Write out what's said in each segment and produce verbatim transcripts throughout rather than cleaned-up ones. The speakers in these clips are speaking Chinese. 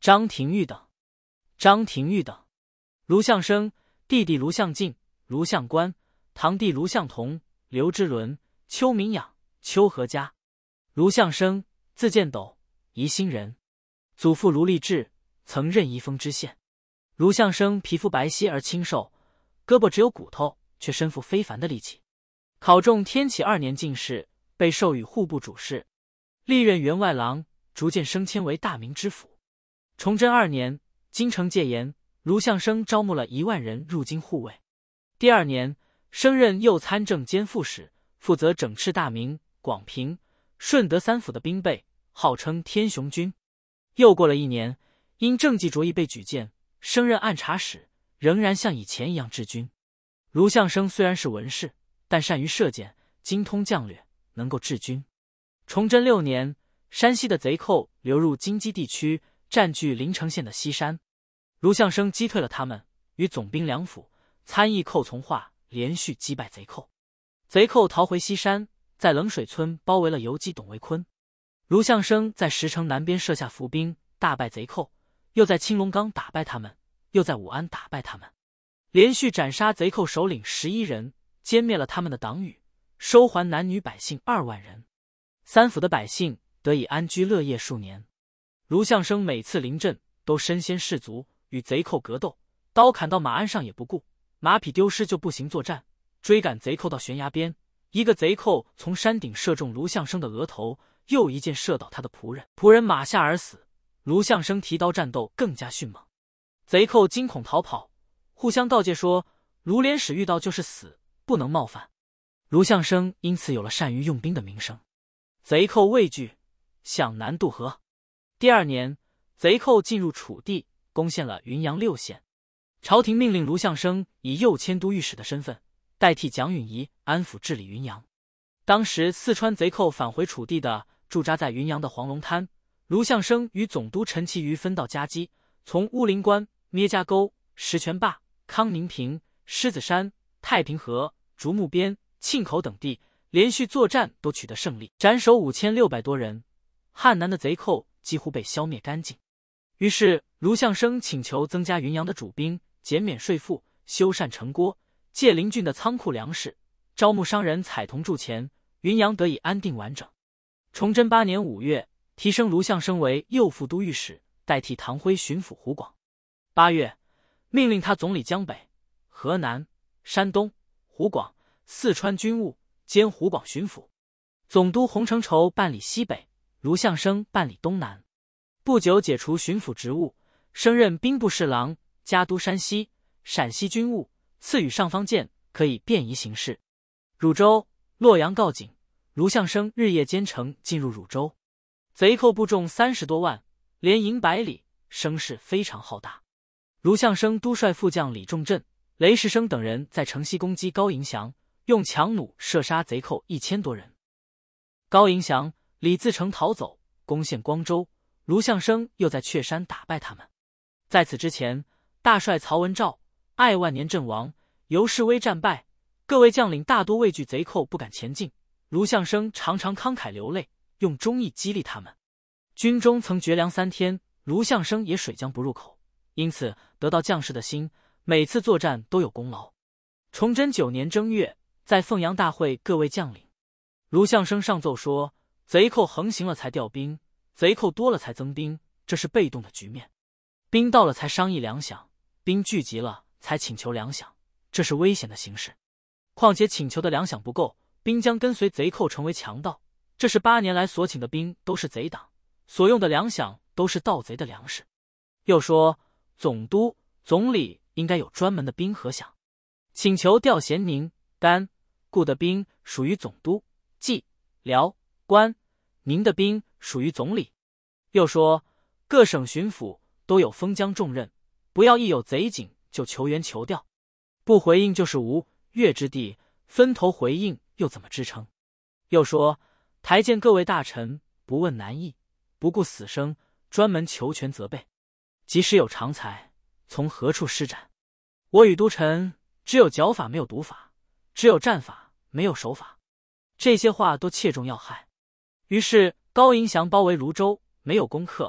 张廷玉等。张廷玉等，卢象升弟弟卢象进、卢象观，堂弟卢象同、刘之伦、邱明养、邱和嘉。卢象升字建斗，宜兴人，祖父卢立志曾任宜丰知县。卢象升皮肤白皙而清瘦，胳膊只有骨头，却身负非凡的力气。考中天启二年进士，被授予户部主事，历任员外郎，逐渐升迁为大名知府。崇祯二年，京城戒严，卢象升招募了一万人入京护卫。第二年，升任右参政兼副使，负责整饬大名、广平、顺德三府的兵备，号称天雄军。又过了一年，因政绩卓异被举荐，升任按察使，仍然像以前一样治军。卢象升虽然是文士，但善于射箭，精通将略，能够治军。崇祯六年，山西的贼寇流入京畿地区，占据临城县的西山。卢象升击退了他们，与总兵梁甫、参议寇从化连续击败贼寇。贼寇逃回西山，在冷水村包围了游击董维坤。卢象升在石城南边设下伏兵，大败贼寇，又在青龙岗打败他们，又在武安打败他们，连续斩杀贼寇首领十一人，歼灭了他们的党羽，收还男女百姓二万人。三府的百姓得以安居乐业数年。卢象升每次临阵都身先士卒，与贼寇格斗，刀砍到马鞍上也不顾，马匹丢失就步行作战，追赶贼寇到悬崖边。一个贼寇从山顶射中卢象升的额头，又一箭射倒他的仆人，仆人马下而死。卢象升提刀战斗更加迅猛，贼寇惊恐逃跑，互相告诫说卢连使遇到就是死，不能冒犯。卢象升因此有了善于用兵的名声。贼寇畏惧，向南渡河。第二年，贼寇进入楚地，攻陷了云阳六县。朝廷命令卢象升以右迁都御史的身份，代替蒋允仪安抚治理云阳。当时四川贼寇返回楚地的，驻扎在云阳的黄龙滩。卢象升与总督陈其余分道夹击，从乌林关、咩家沟、石泉坝、康宁坪、狮子山、太平河、竹木边、沁口等地连续作战，都取得胜利，斩首五千六百多人。汉南的贼寇几乎被消灭干净。于是卢象升请求增加云阳的主兵，减免税赋，修缮城郭，借邻郡的仓库粮食，招募商人采铜铸钱，云阳得以安定完整。崇祯八年五月，提升卢象升为右副都御史，代替唐辉巡抚湖广。八月，命令他总理江北、河南、山东、湖广、四川军务，兼湖广巡抚。总督洪承畴办理西北，卢象升办理东南。不久解除巡抚职务，升任兵部侍郎，加都山西、陕西军务，赐予尚方剑，可以便宜行事。汝州、洛阳告警，卢象升日夜兼程进入汝州。贼寇部众三十多万，连营百里，声势非常浩大。卢象升督率副将李仲镇、雷石生等人在城西攻击高迎祥，用强弩射杀贼寇一千多人。高迎祥、李自成逃走，攻陷光州。卢象升又在雀山打败他们。在此之前，大帅曹文照、艾万年阵亡，尤世威战败，各位将领大多畏惧贼寇，不敢前进。卢象升常常慷慨流泪，用忠义激励他们。军中曾绝粮三天，卢象升也水浆不入口，因此得到将士的心，每次作战都有功劳。崇祯九年正月，在凤阳大会各位将领，卢象升上奏说，贼寇横行了才调兵，贼寇多了才增兵，这是被动的局面。兵到了才商议粮饷，兵聚集了才请求粮饷，这是危险的形势。况且请求的粮饷不够，兵将跟随贼寇成为强盗，这是八年来所请的兵都是贼党，所用的粮饷都是盗贼的粮食。又说总督、总理应该有专门的兵和饷，请求调咸宁、甘、固的兵属于总督，冀、辽、关、宁的兵属于总理。又说各省巡抚都有封疆重任，不要一有贼警就求援求调，不回应就是无越之地，分头回应又怎么支撑？又说台见各位大臣不问难易，不顾死生，专门求全责备，即使有长才，从何处施展？我与都臣只有剿法没有毒法，只有战法没有守法，这些话都切中要害。于是高迎祥包围泸州，没有攻克，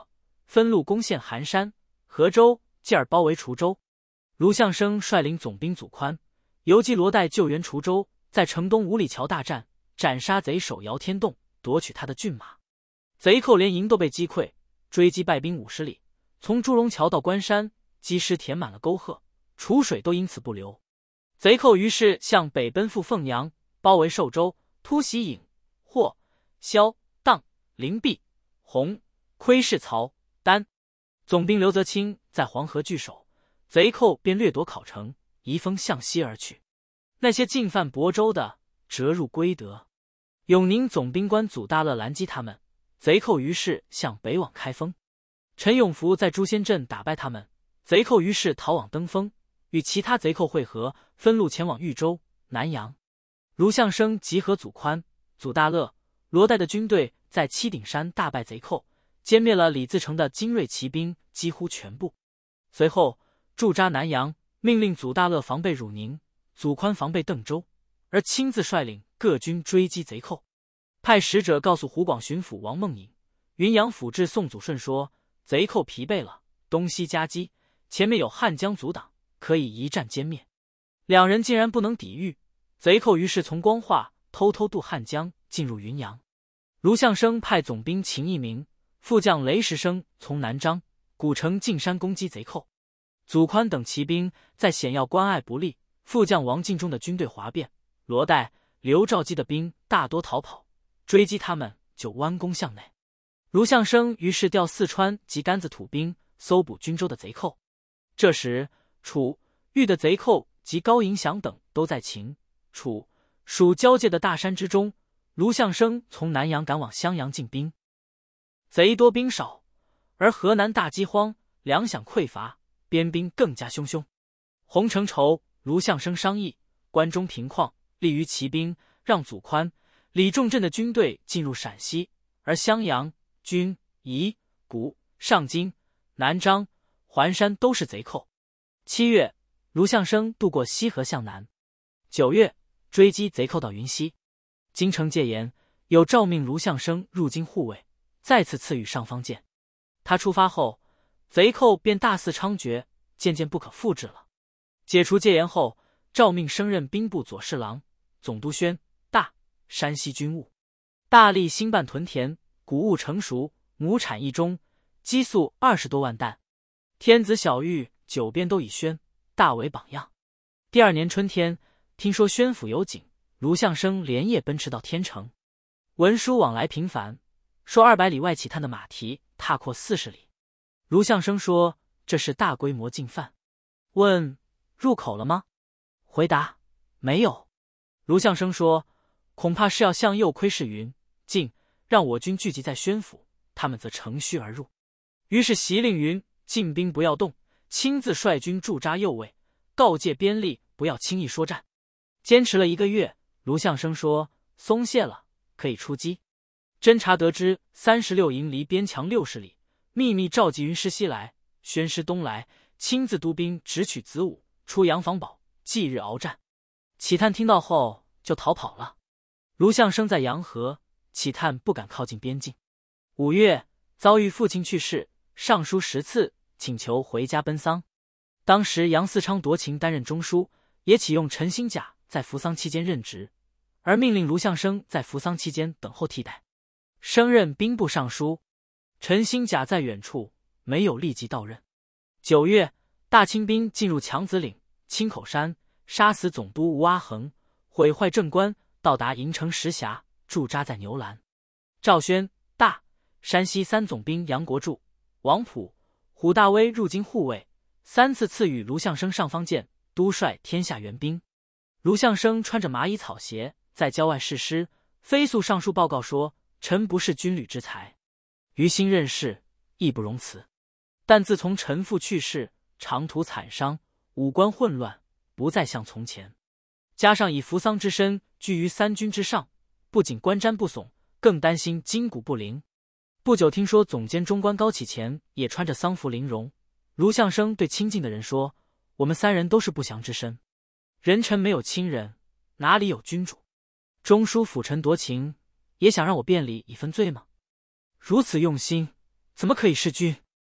分路攻陷韩山、河州，继而包围滁州。卢象升率领总兵祖宽游击罗岱救援滁州，在城东五里桥大战，斩杀贼首姚天栋，夺取他的骏马。贼寇连营都被击溃，追击败兵五十里，从朱龙桥到关山，积尸填满了沟壑，楚水都因此不流。贼寇于是向北奔赴凤阳，包围寿州，突袭颍、霍、萧、荡、灵璧、洪、窥视曹、丹。总兵刘泽清在黄河据守，贼寇便掠夺考城，移风向西而去。那些进犯亳州的折入归德。永宁总兵官祖大乐拦击他们，贼寇于是向北往开封。陈永福在朱仙镇打败他们，贼寇于是逃往登封，与其他贼寇会合，分路前往豫州、南阳。卢象升集合祖宽、祖大乐、罗岱的军队，在七顶山大败贼寇，歼灭了李自成的精锐骑兵几乎全部。随后驻扎南阳，命令祖大乐防备汝宁，祖宽防备邓州，而亲自率领各军追击贼寇。派使者告诉湖广巡抚王梦颖、云阳府治宋祖顺说，贼寇疲惫了，东西夹击，前面有汉江阻挡，可以一战歼灭。两人竟然不能抵御，贼寇于是从光化偷偷渡汉江进入云阳。卢象升派总兵秦义明、副将雷石生从南漳、古城进山攻击贼寇。祖宽等骑兵在险要关隘不利，副将王进忠的军队哗变，罗岱、刘兆基的兵大多逃跑，追击他们就弯弓向内。卢象升于是调四川及甘子土兵搜捕军州的贼寇。这时楚、豫的贼寇及高迎祥等都在秦、楚、蜀交界的大山之中。卢象升从南阳赶往襄阳进兵，贼多兵少，而河南大饥荒，粮饷匮乏，边兵更加汹汹。洪承畴、卢象升商议，关中平旷，利于骑兵，让祖宽、李仲镇的军队进入陕西，而襄阳、军、宜、谷、上京、南漳、环山都是贼寇。七月，卢象升渡过西河向南。九月，追击贼寇到云溪。京城戒严，有诏命卢象升入京护卫，再次赐予上方剑。他出发后，贼寇便大肆猖獗，渐渐不可复制了。解除戒严后，诏命升任兵部左侍郎、总督宣、大、山西军务。大力兴办屯田，谷物成熟，亩产一中，积粟二十多万担。天子小玉、九边都以宣、大为榜样。第二年春天，听说宣府有警，卢象升连夜奔驰到天城，文书往来频繁，说二百里外起探的马蹄踏阔四十里。卢象升说这是大规模进犯。问入口了吗？回答没有。卢象升说恐怕是要向右窥视云、晋，让我军聚集在宣府，他们则乘虚而入。于是袭令云、晋兵不要动，亲自率军驻扎右卫，告诫边吏不要轻易说战。坚持了一个月，卢象升说松懈了，可以出击。侦察得知三十六营离边墙六十里，秘密召集云师西来，宣师东来，亲自督兵直取子午，出杨房堡，继日鏖战。启探听到后就逃跑了。卢象升在洋河，启探不敢靠近边境。五月，遭遇父亲去世，上书十次，请求回家奔丧。当时杨嗣昌夺情担任中书，也启用陈新甲在扶丧期间任职，而命令卢象升在扶丧期间等候替代，升任兵部尚书。陈新甲在远处，没有立即到任。九月，大清兵进入强子岭、青口山，杀死总督吴阿衡，毁坏政官，到达营城石峡，驻扎在牛栏。赵宣、大、山西三总兵杨国柱、王溥、虎大威入京护卫，三次赐予卢象升上方剑，督率天下援兵。卢象升穿着麻衣草鞋，在郊外誓师，飞速上书报告说：臣不是军旅之才，于心任事，义不容辞。但自从臣父去世，长途惨伤，五官混乱，不再像从前。加上以扶丧之身居于三军之上，不仅观瞻不耸，更担心筋骨不灵。不久听说总监中官高启乾也穿着丧服陵容。卢象升对亲近的人说：我们三人都是不祥之身，人臣没有亲人，哪里有君主？中书辅臣夺情，也想让我辩理以分罪吗？如此用心，怎么可以弑君？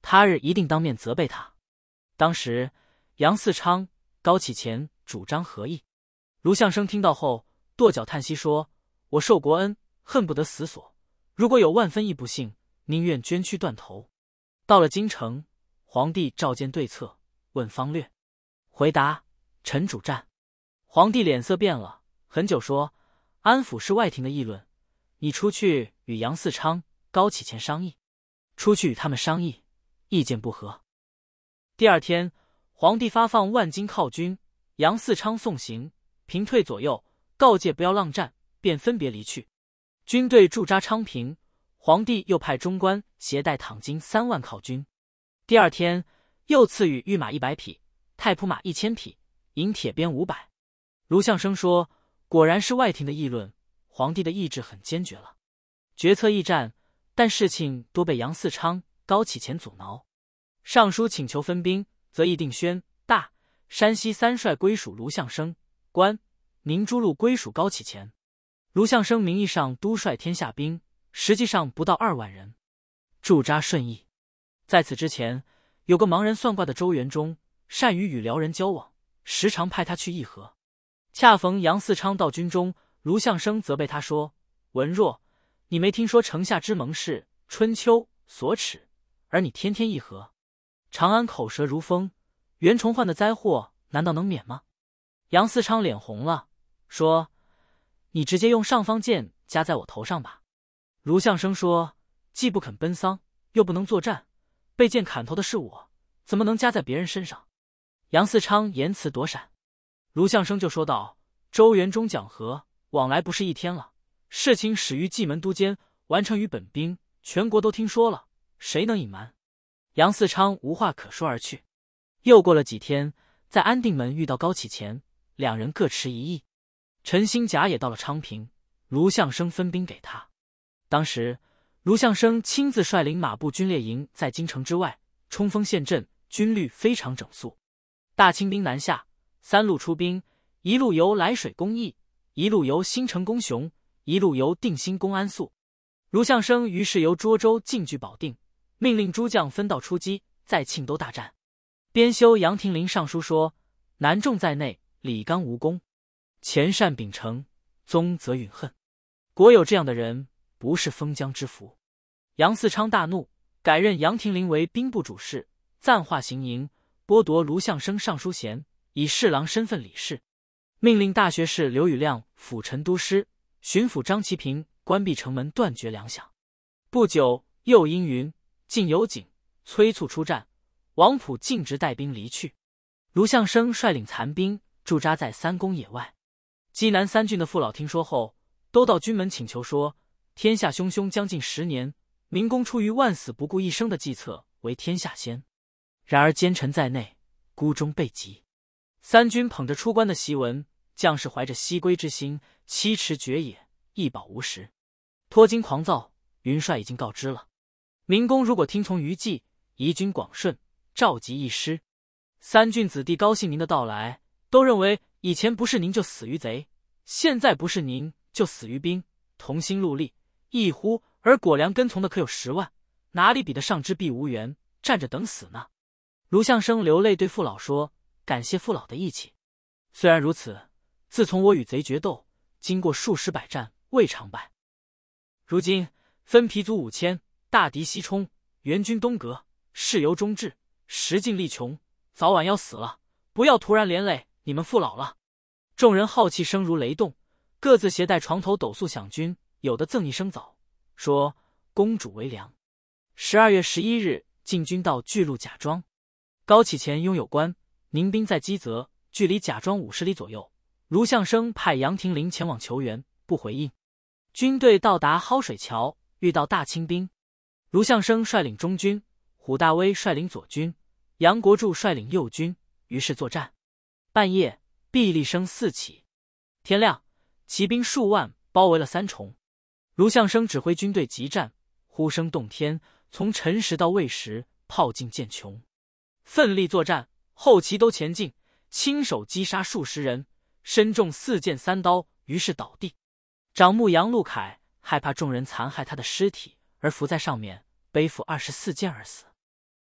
他日一定当面责备他。当时杨嗣昌、高启乾主张和议。卢象升听到后跺脚叹息说：“我受国恩，恨不得死所。如果有万分亦不幸，宁愿捐躯断头。”到了京城，皇帝召见对策，问方略。回答：“臣主战。”皇帝脸色变了，很久说：“安抚是外廷的议论，你出去与杨嗣昌、高启乾商议。”出去与他们商议，意见不合。第二天，皇帝发放万金犒军，杨嗣昌送行，平退左右，告诫不要浪战，便分别离去。军队驻扎昌平，皇帝又派中官携带躺金三万犒军。第二天，又赐予御马一百匹，太仆马一千匹，银铁鞭五百。卢象升说：“果然是外廷的议论，皇帝的意志很坚决了。决策议战，但事情多被杨嗣昌、高启乾阻挠。上书请求分兵，则议定宣、大、山西三帅归属卢象升，关、宁诸路归属高启乾。卢象升名义上督率天下兵，实际上不到二万人，驻扎顺义。在此之前，有个盲人算卦的周元忠，善于与辽人交往，时常派他去议和。恰逢杨嗣昌到军中，卢象升责备他说：“文若，你没听说城下之盟誓，春秋所耻，而你天天议和。长安口舌如风，袁崇焕的灾祸难道能免吗？”杨嗣昌脸红了，说：“你直接用尚方剑加在我头上吧。”卢象升说：“既不肯奔丧，又不能作战，被剑砍头的是我，怎么能加在别人身上？”杨嗣昌言辞躲闪。卢象升就说道：“周元忠讲和，往来不是一天了，事情始于蓟门都监，完成于本兵，全国都听说了，谁能隐瞒？”杨嗣昌无话可说而去。又过了几天，在安定门遇到高启乾，两人各持一议。陈兴甲也到了昌平，卢象升分兵给他。当时卢象升亲自率领马步军列营在京城之外冲锋陷阵，军律非常整肃。大清兵南下，三路出兵，一路由涞水攻义，一路由新城攻雄，一路由定兴攻安宿。卢象升于是由涿州进据保定，命令诸将分道出击，在庆都大战。编修杨廷龄上书说：“南仲在内，李纲无功，前善秉承，宗则允恨。国有这样的人，不是封疆之福。”杨嗣昌大怒，改任杨廷龄为兵部主事，暂化行营，剥夺卢象升尚书衔，以侍郎身份理事，命令大学士刘宇亮辅陈都师，巡抚张其平关闭城门，断绝粮饷。不久，又因云晋有景催促出战，王溥径直带兵离去。卢象升率领残兵驻扎在三公野外。济南三郡的父老听说后，都到军门请求说：“天下汹汹将近十年，明公出于万死不顾一生的计策，为天下先。然而奸臣在内，孤忠备极。”三军捧着出关的檄文，将士怀着西归之心，期驰绝野，一保无时。脱金狂躁，云帅已经告知了。明公如果听从于计，移军广顺，召集一师。三郡子弟高兴您的到来，都认为以前不是您就死于贼，现在不是您就死于兵，同心戮力，一呼而果粮跟从的可有十万，哪里比得上之必无援，站着等死呢？卢象升流泪对父老说：“感谢父老的义气。虽然如此，自从我与贼决斗，经过数十百战，未尝败。如今分皮卒五千，大敌西冲，援军东隔，事由终至，时尽力穷，早晚要死了，不要突然连累你们父老了。”众人浩气声如雷动，各自携带床头斗粟饷军，有的赠一升枣，说：“公主为良。”十二月十一日，进军到巨鹿贾庄。高启乾拥有关、宁兵在基泽，距离贾庄五十里左右。卢象升派杨廷龄前往求援，不回应。军队到达蒿水桥，遇到大清兵。卢象升率领中军，虎大威率领左军，杨国柱率领右军，于是作战。半夜，霹雳声四起。天亮，骑兵数万包围了三重。卢象升指挥军队急战，呼声动天，从辰时到未时，炮尽见穷。奋力作战，后旗都前进，亲手击杀数十人，身中四箭三刀，于是倒地。长目杨禄凯害怕众人残害他的尸体，而伏在上面背负二十四箭而死。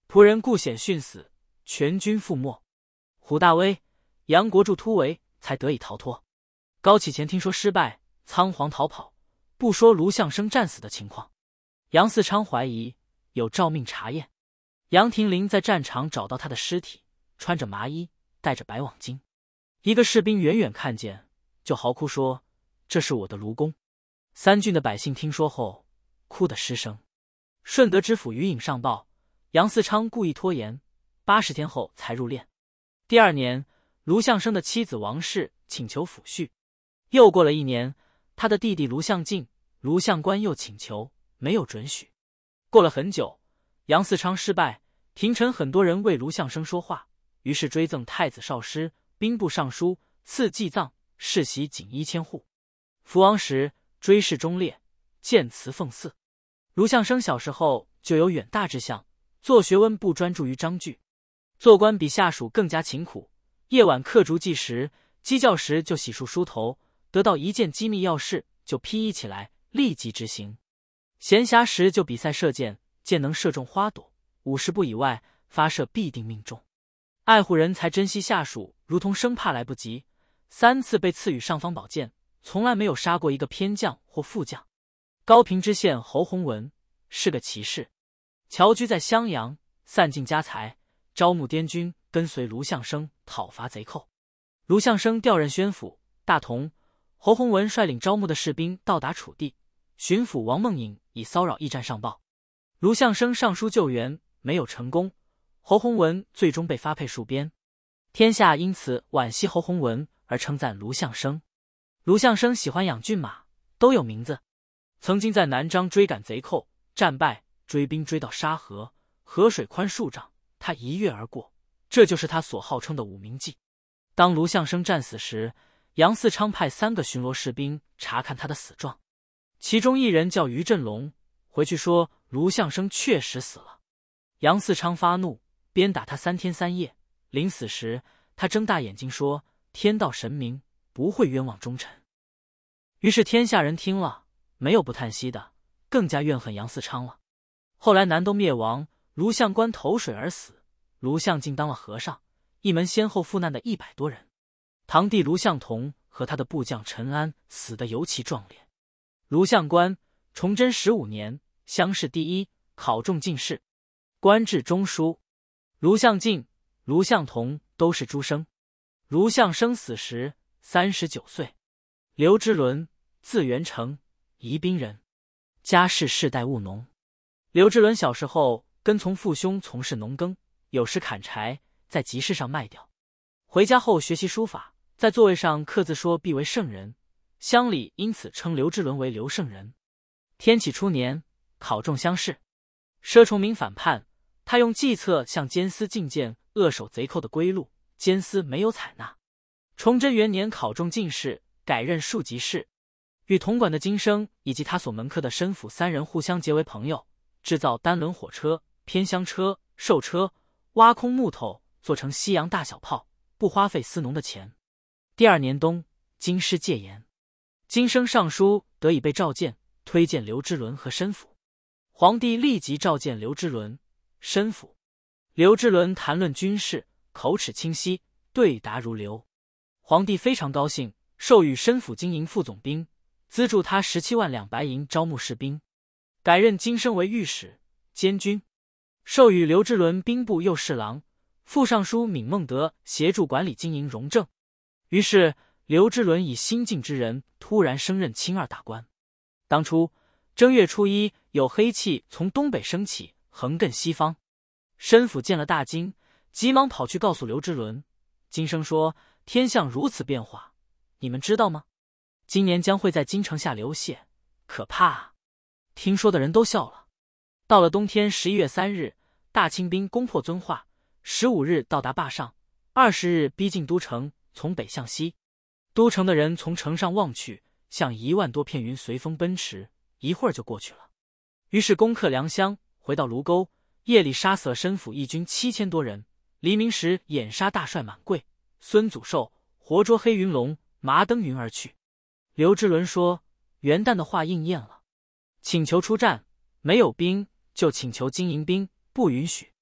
仆人顾显殉死，全军覆没。虎大威、杨国柱突围，才得以逃脱。高启乾听说失败，仓皇逃跑，不说卢象升战死的情况。杨嗣昌怀疑，有诏命查验。杨廷林在战场找到他的尸体，穿着麻衣，戴着白网巾。一个士兵远远看见，就嚎哭说：“这是我的卢公。”三郡的百姓听说后，哭得失声。顺德知府于颖上报，杨嗣昌故意拖延，八十天后才入殓。第二年，卢象升的妻子王氏请求抚恤。又过了一年，他的弟弟卢象进、卢象观又请求，没有准许。过了很久，杨嗣昌失败，廷臣很多人为卢象升说话，于是追赠太子少师、兵部尚书，赐祭葬，世袭锦衣千户。服王时，追谥忠烈，建祠奉祀。卢象升小时候就有远大志向，做学问不专注于章句，做官比下属更加勤苦，夜晚刻竹记时，鸡叫时就洗漱梳头，得到一件机密要事就披衣起来，立即执行。闲暇时就比赛射箭，箭能射中花朵，五十步以外发射必定命中。爱护人才，珍惜下属，如同生怕来不及。三次被赐予尚方宝剑，从来没有杀过一个偏将或副将。高平知县侯弘文是个奇士，侨居在襄阳，散尽家财，招募滇军跟随卢象升讨伐贼寇。卢象升调任宣府、大同，侯弘文率领招募的士兵到达楚地，巡抚王孟颖以骚扰驿站上报，卢象升上书救援，没有成功。侯弘文最终被发配戍边，天下因此惋惜侯弘文，而称赞卢象升。卢象升喜欢养骏马，都有名字。曾经在南漳追赶贼寇，战败，追兵追到沙河，河水宽数丈，他一跃而过，这就是他所号称的五名记。当卢象升战死时，杨嗣昌派三个巡逻士兵查看他的死状，其中一人叫于振龙，回去说卢象升确实死了。杨嗣昌发怒，鞭打他三天三夜，临死时他睁大眼睛说：“天道神明，不会冤枉忠臣。”于是天下人听了，没有不叹息的，更加怨恨杨嗣昌了。后来南东灭亡，卢象观投水而死，卢象进当了和尚，一门先后赴难的一百多人。堂弟卢象同和他的部将陈安死得尤其壮烈。卢象观崇祯十五年，乡试第一，考中进士，官至中书。卢象进、卢象同都是诸生。卢象升死时三十九岁。刘之伦，字元成，宜宾人，家世世代务农。刘之伦小时候跟从父兄从事农耕，有时砍柴，在集市上卖掉。回家后学习书法，在座位上刻字说必为圣人，乡里因此称刘之伦为刘圣人。天启初年，考中乡试。佘崇明反叛，他用计策向监司进谏，扼守贼寇的归路，监司没有采纳。崇祯元年考中进士，改任庶吉士，与同管的金生以及他所门客的申府三人互相结为朋友，制造单轮火车、偏厢车、寿车，挖空木头做成西洋大小炮，不花费司农的钱。第二年冬，京师戒严，金生上书得以被召见，推荐刘之伦和申府。皇帝立即召见刘之伦、申府。刘之伦谈论军事，口齿清晰，对答如流。皇帝非常高兴，授予申府经营副总兵，资助他十七万两白银招募士兵，改任金生为御史、监军，授予刘之伦兵部右侍郎、副尚书闵孟德协助管理经营荣政。于是刘之伦以新进之人突然升任清二大官。当初正月初一，有黑气从东北升起，横亘西方。申府见了大惊，急忙跑去告诉刘之伦。金生说：“天象如此变化，你们知道吗？今年将会在京城下流血，可怕啊！”听说的人都笑了。到了冬天十一月三日，大清兵攻破遵化，十五日到达坝上，二十日逼近都城，从北向西。都城的人从城上望去，像一万多片云随风奔驰，一会儿就过去了。于是攻克良乡，回到卢沟，夜里杀死了申府义军七千多人，黎明时掩杀大帅满贵、孙祖寿，活捉黑云龙、麻登云而去。刘之伦说：“元旦的话应验了，请求出战，没有兵就请求金营兵，不允许。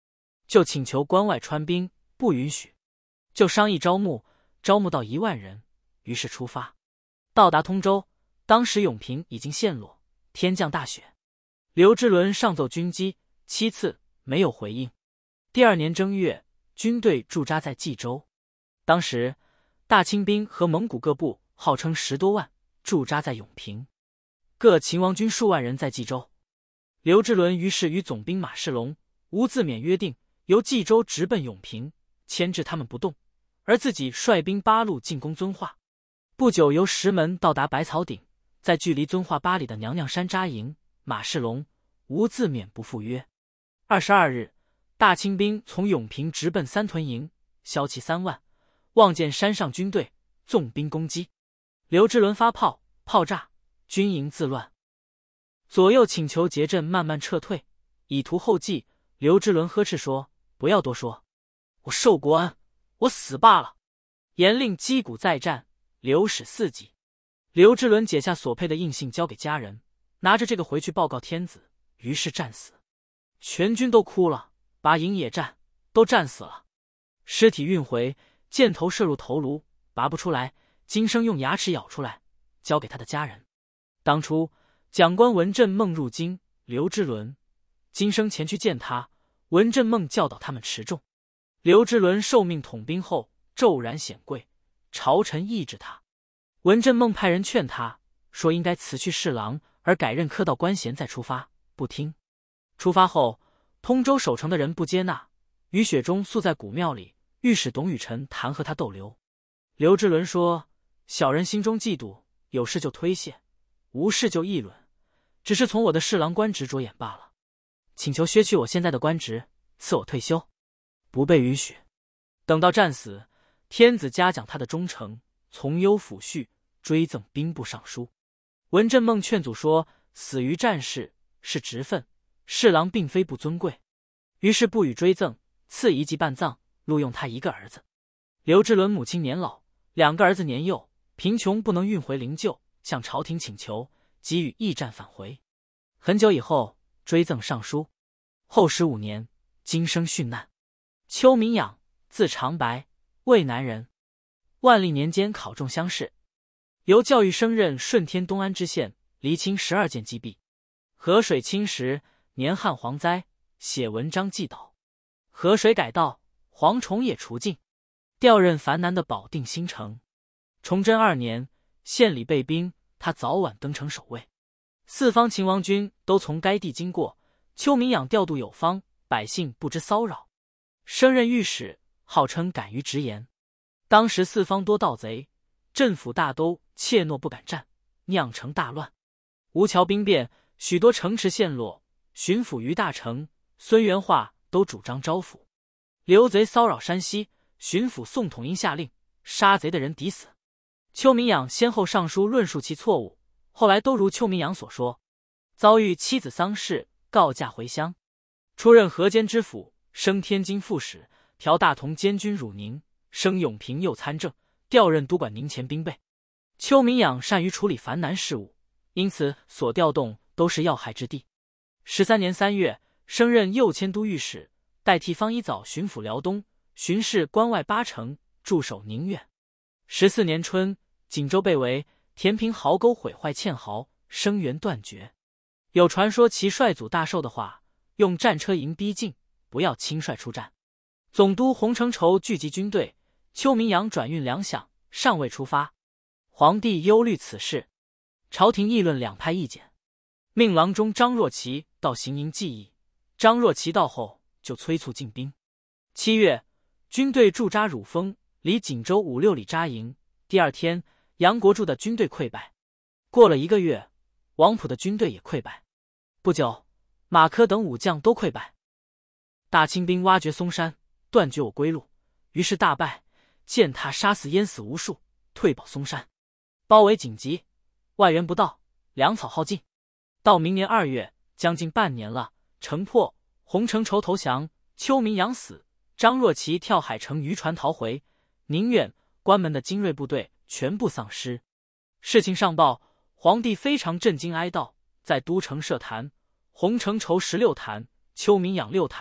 就请求关外川兵，不允许，就商议招募，招募到一万人，于是出发。到达通州，当时永平已经陷落，天降大雪。刘之伦上奏军机七次，没有回应。第二年正月，军队驻扎在冀州。当时大清兵和蒙古各部号称十多万，驻扎在永平，各秦王军数万人在冀州。刘之伦于是与总兵马世龙、吴自勉约定，由冀州直奔永平，牵制他们不动，而自己率兵八路进攻遵化。不久由石门到达百草顶，在距离遵化八里的娘娘山扎营。马世龙、吴自勉不赴约。二十二日，大清兵从永平直奔三屯营，骁骑三万，望见山上军队，纵兵攻击。刘之伦发炮，炮炸，军营自乱。左右请求结阵，慢慢撤退，以图后继。刘之伦呵斥说：“不要多说，我受国安，我死罢了。”严令击鼓再战，流矢四级。刘之伦解下所佩的印信，交给家人，拿着这个回去报告天子，于是战死。全军都哭了，拔营野战，都战死了。尸体运回，箭头射入头颅，拔不出来。金生用牙齿咬出来，交给他的家人。当初讲官文振梦入京，刘之伦、金生前去见他，文振梦教导他们持重。刘之伦受命统兵后，骤然显贵，朝臣抑制他。文振梦派人劝他说，应该辞去侍郎，而改任科道官衔再出发，不听。出发后，通州守城的人不接纳，于雪中宿在古庙里，御史董雨辰弹劾他逗留。刘之伦说：“小人心中嫉妒，有事就推卸，无事就议论，只是从我的侍郎官职着眼罢了，请求削去我现在的官职，赐我退休。”不被允许。等到战死，天子嘉奖他的忠诚，从优抚恤，追赠兵部尚书。文振梦劝阻说：“死于战事是职分，侍郎并非不尊贵。”于是不予追赠，赐一级半葬，录用他一个儿子。刘之伦母亲年老，两个儿子年幼，贫穷不能运回灵柩，向朝廷请求，给予驿站返回。很久以后，追赠尚书。后十五年，金生殉难。邱明养，字长白，渭南人。万历年间考中乡试，由教育升任顺天东安知县，厘清十二件积弊。河水侵蚀，年旱蝗灾，写文章祭祷。河水改道，蝗虫也除尽。调任樊南的保定新城。崇祯二年，县里被兵，他早晚登城守卫。四方秦王军都从该地经过，邱明养调度有方，百姓不知骚扰。升任御史，号称敢于直言。当时四方多盗贼，镇抚大都怯懦不敢战，酿成大乱。吴桥兵变，许多城池陷落，巡抚于大成、孙元化都主张招抚。刘贼骚扰山西，巡抚宋统英下令杀贼的人抵死。邱明养先后上书论述其错误，后来都如邱明养所说，遭遇妻子丧事，告假回乡。出任河间知府，升天津副使，调大同监军汝宁，升永平右参政，调任督管宁前兵备。邱明养善于处理樊南事务，因此所调动都是要害之地。十三年三月，升任右迁都御史，代替方一藻巡抚辽东，巡视关外八城，驻守宁远。十四年春，锦州被围，填平壕沟毁坏堑壕，声援断绝。有传说其率祖大寿的话，用战车迎逼近，不要轻率出战。总督洪承畴聚集军队，邱明养转运粮饷，尚未出发。皇帝忧虑此事，朝廷议论两派意见，命郎中张若琪到行营记议。张若琪到后，就催促进兵。七月，军队驻扎汝丰，离锦州五六里扎营。第二天，杨国柱的军队溃败。过了一个月，王溥的军队也溃败。不久，马科等武将都溃败。大清兵挖掘松山，断绝我归路，于是大败，践踏杀死淹死无数，退保松山。包围紧急，外援不到，粮草耗尽。到明年二月，将近半年了，城破，洪承畴投降，邱明养死，张若琪跳海乘渔船逃回。宁远、关门的精锐部队全部丧失。事情上报，皇帝非常震惊哀悼，在都城设坛，洪承畴十六坛，邱明养六坛，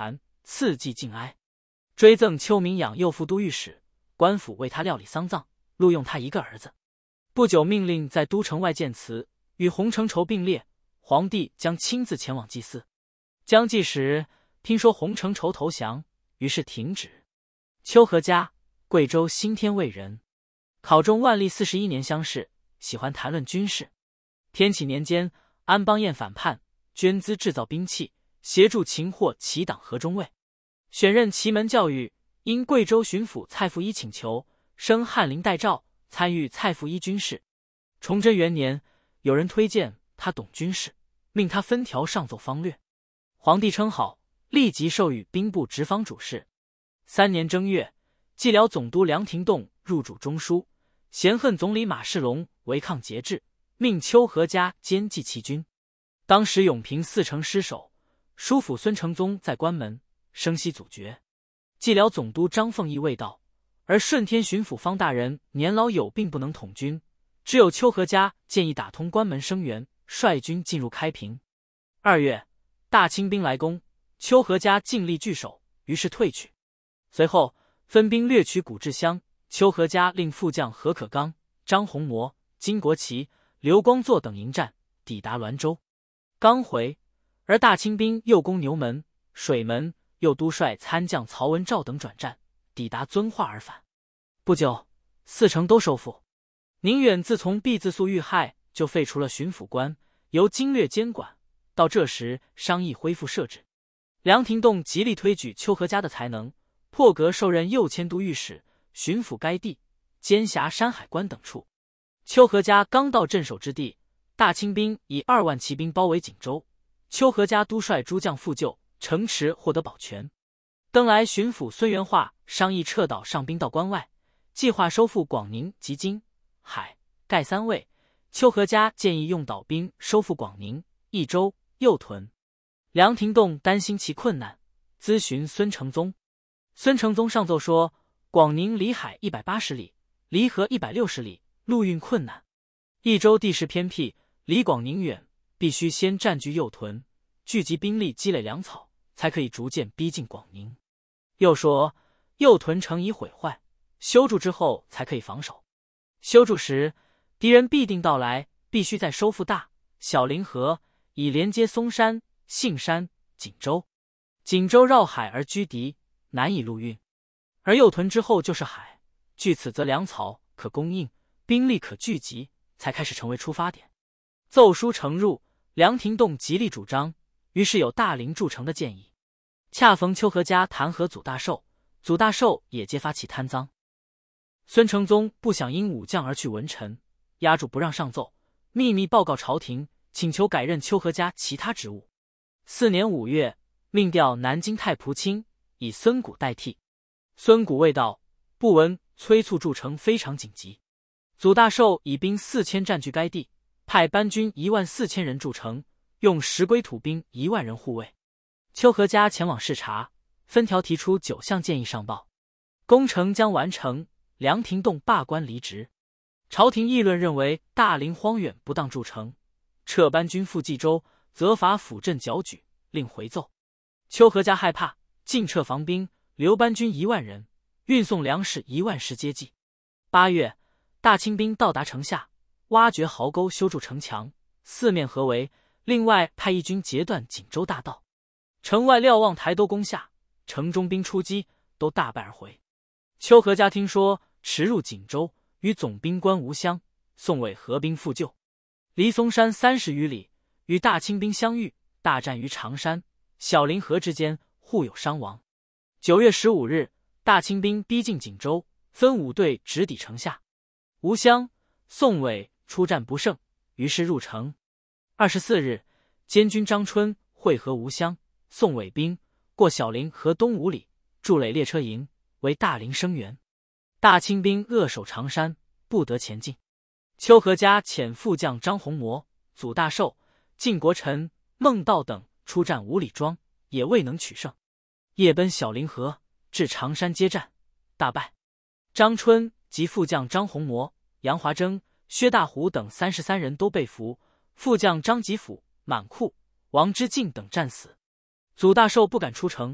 赐祭敬哀，追赠邱明养右副都御史，官府为他料理丧葬，录用他一个儿子。不久，命令在都城外建祠，与洪承畴并列，皇帝将亲自前往祭祀。将祭时，听说洪承畴投降，于是停止。邱和嘉，贵州新天卫人，考中万历四十一年乡试，喜欢谈论军事。天启年间，安邦彦反叛，捐资制造兵器，协助擒获齐党河中卫，选任祁门教育。因贵州巡抚蔡复一请求，升翰林待诏，参与蔡复一军事。崇祯元年，有人推荐他懂军事，命他分条上奏方略。皇帝称好，立即授予兵部直方主事。三年正月，蓟辽总督梁廷栋入主中书，嫌恨总理马世龙违抗节制，命邱和嘉兼继其军。当时永平四城失守，叔父孙承宗在关门，生息阻绝。蓟辽总督张凤义未到，而顺天巡抚方大人年老有病不能统军，只有邱和嘉建议打通关门声援，率军进入开平。二月，大清兵来攻，邱和嘉尽力拒守，于是退去。随后分兵掠取古治乡，邱和嘉令副将何可刚、张弘谟、金国旗、刘光作等迎战，抵达滦州。刚回，而大清兵又攻牛门、水门，又督率参将曹文照等转战，抵达遵化而返。不久，四城都收复。宁远自从毕自肃遇害，就废除了巡抚官，由经略监管。到这时，商议恢复设置。梁廷栋极力推举邱和嘉的才能，破格授任右迁都御史，巡抚该地，兼辖山海关等处。邱和嘉刚到镇守之地，大清兵以二万骑兵包围锦州，邱和嘉督率诸将复救，城池获得保全。登莱巡抚孙元化商议撤岛上兵到关外，计划收复广宁及津、海、盖三卫。邱和嘉建议用岛兵收复广宁、益州、右屯。梁廷栋担心其困难，咨询孙承宗。孙承宗上奏说，广宁离海一百八十里，离河一百六十里，陆运困难。益州地势偏僻，离广宁远，必须先占据右屯，聚集兵力，积累粮草，才可以逐渐逼近广宁。又说，右屯城已毁坏，修筑之后才可以防守。修筑时，敌人必定到来，必须再收复大、小凌河，以连接松山、杏山、锦州。锦州绕海而居敌，难以陆运。而右屯之后就是海，据此则粮草可供应，兵力可聚集，才开始成为出发点。奏书呈入，梁廷栋极力主张，于是有大凌筑城的建议。恰逢邱和嘉弹劾祖大寿，祖大寿也揭发其贪赃。孙承宗不想因武将而去文臣，压住不让上奏，秘密报告朝廷，请求改任邱和嘉其他职务。四年五月，命调南京太仆卿，以孙谷代替。孙谷未到，不闻，催促筑城非常紧急。祖大寿以兵四千占据该地，派班军一万四千人筑城，用石龟土兵一万人护卫。邱和嘉前往视察，分条提出九项建议上报。工程将完成，梁廷栋罢官离职。朝廷议论认为大凌荒远，不当筑城，撤班军赴冀州，责罚辅镇剿举，令回奏。邱和嘉害怕，尽撤防兵，留班军一万人，运送粮食一万石接济。八月，大清兵到达城下，挖掘壕沟，修筑城墙，四面合围。另外派义军截断锦州大道。城外瞭望台都攻下，城中兵出击，都大败而回。邱和嘉听说，驰入锦州，与总兵官吴襄、宋伟合兵复救。离松山三十余里，与大清兵相遇，大战于长山、小凌河之间，互有伤亡。九月十五日，大清兵逼近锦州，分五队直抵城下。吴襄、宋伟出战不胜，于是入城。二十四日，监军张春会合吴襄、宋伟兵，过小凌河东五里，筑垒列车营，为大凌声援。大清兵扼守长山，不得前进。邱和嘉遣副将张弘谟、祖大寿、晋国臣孟道等出战五里庄，也未能取胜。夜奔小凌河，至长山接战，大败。张春及副将张弘谟、杨华征、薛大虎等三十三人都被俘，副将张吉甫、满库、王之敬等战死。祖大寿不敢出城，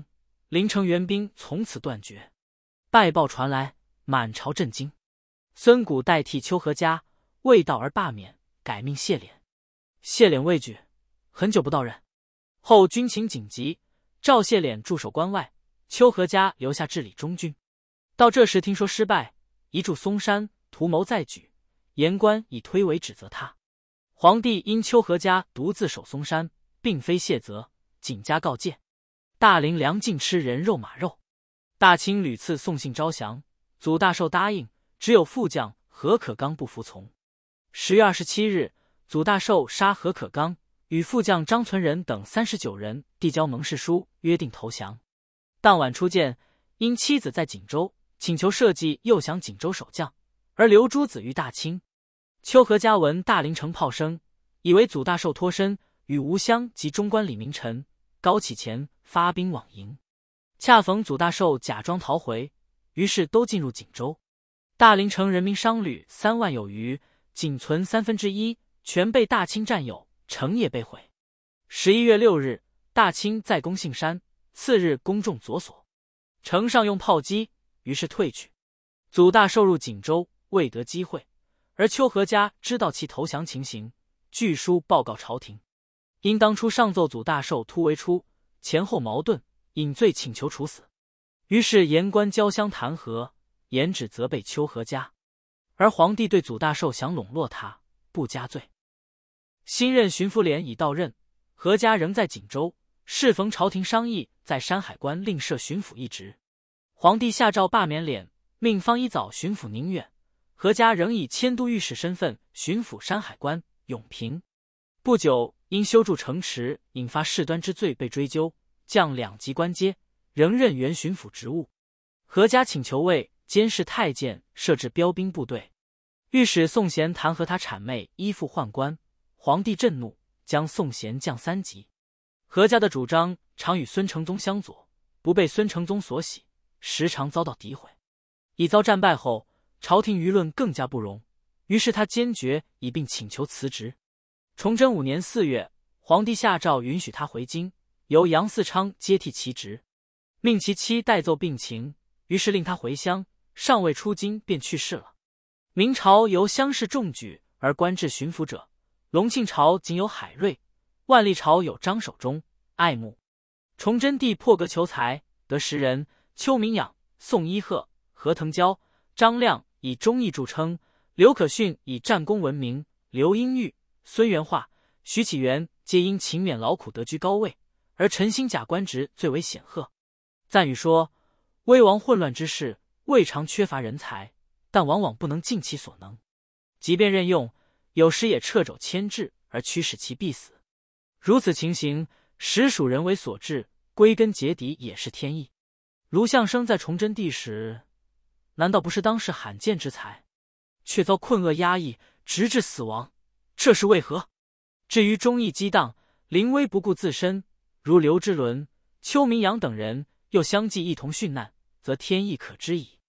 临城援兵从此断绝。败报传来，满朝震惊。孙谷代替丘和嘉，未到而罢免，改命谢敛。谢敛畏惧，很久不到任。后军情紧急，赵谢敛驻守关外，丘和嘉留下治理中军。到这时听说失败，移驻松山，图谋再举。言官以推诿指责他。皇帝因丘和嘉独自守松山，并非谢责，仅加告诫。大林梁尽吃人肉马肉。大清屡次送信招降，祖大寿答应，只有副将何可刚不服从。十月二十七日，祖大寿杀何可刚，与副将张存仁等三十九人递交盟誓书，约定投降。当晚出见，因妻子在锦州，请求社稷诱降锦州守将，而留诸子于大清。丘和嘉闻大林城炮声，以为祖大寿脱身，与吴襄及中官李明臣、高启前发兵往迎。恰逢祖大寿假装逃回，于是都进入锦州。大林城人民商旅三万有余，仅存三分之一，全被大清占有，城也被毁。十一月六日，大清再攻杏山，次日攻中左所，城上用炮击，于是退去。祖大寿入锦州，未得机会，而丘和嘉知道其投降情形，据书报告朝廷。因当初上奏祖大寿突围出，前后矛盾，引罪请求处死。于是言官交相弹劾，言指责备丘和嘉，而皇帝对祖大寿想笼络他，不加罪。新任巡抚廉已到任，何嘉仍在锦州，适逢朝廷商议在山海关另设巡抚一职。皇帝下诏罢免廉，命方一早巡抚宁远，何嘉仍以迁都御史身份巡抚山海关、永平。不久因修筑城池引发事端之罪被追究，降两级官阶，仍任原巡抚职务。何嘉请求为监视太监，设置标兵部队。御史宋贤弹劾他谄媚依附宦官，皇帝震怒，将宋贤降三级。何嘉的主张常与孙承宗相左，不被孙承宗所喜，时常遭到诋毁。已遭战败后，朝廷舆论更加不容，于是他坚决一并请求辞职。崇祯五年四月，皇帝下诏允许他回京，由杨嗣昌接替其职，命其妻代奏病情，于是令他回乡，尚未出京便去世了。明朝由乡试中举而官至巡抚者，隆庆朝仅有海瑞，万历朝有张守忠、爱慕。崇祯帝破格求才，得十人，邱明养、宋一鹤、何腾蛟、张亮以忠义著称，刘可逊以战功闻名，刘英玉、孙元化、徐启元皆因勤勉劳苦得居高位，而陈兴甲官职最为显赫。赞语说，危亡混乱之事，未尝缺乏人才，但往往不能尽其所能。即便任用，有时也掣肘牵制，而驱使其必死。如此情形，实属人为所致，归根结底也是天意。卢象升在崇祯帝时，难道不是当世罕见之才，却遭困厄压抑，直至死亡，这是为何？至于忠义激荡，临危不顾自身，如刘之伦、邱明阳等人又相继一同殉难，则天意可知矣。